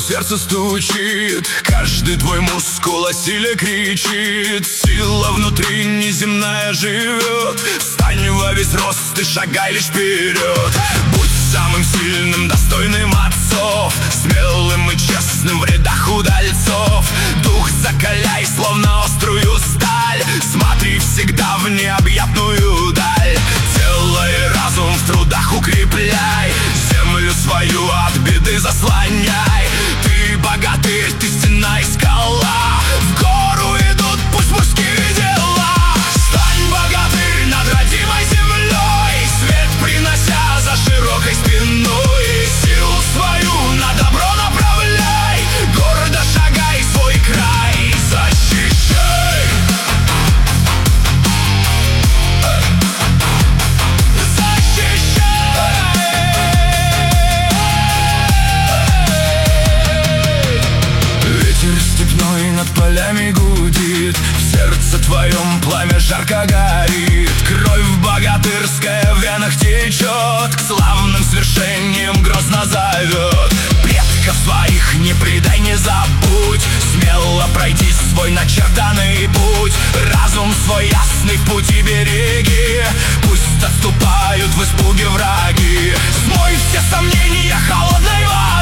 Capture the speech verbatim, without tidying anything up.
сердце стучит, каждый твой мускул о силе кричит. Сила внутри неземная живет. Встань во весь рост и шагай лишь вперед. Будь самым сильным, достойным отцов, смелым и честным в рядах удальцов. Дух закаляй, словно острую сталь. Смотри всегда в необъятную даль. Тело и разум в трудах укрепляй. Землю свою от беды заслоняй. Ты богатырь, ты стена и скала. В гору идут пусть мужские дела. Стань богатырь над родимой землей, свет принося за широкой спиной. Силу свою на добро направляй. Гордо шагай в свой край. Защищай. Над полями гудит, в сердце твоем пламя жарко горит. Кровь богатырская в венах течет, к славным свершениям грозно зовет. Предков своих не предай, не забудь, смело пройди свой начертанный путь. Разум свой ясный в пути береги, пусть отступают в испуге враги. Смой все сомнения холодной водой.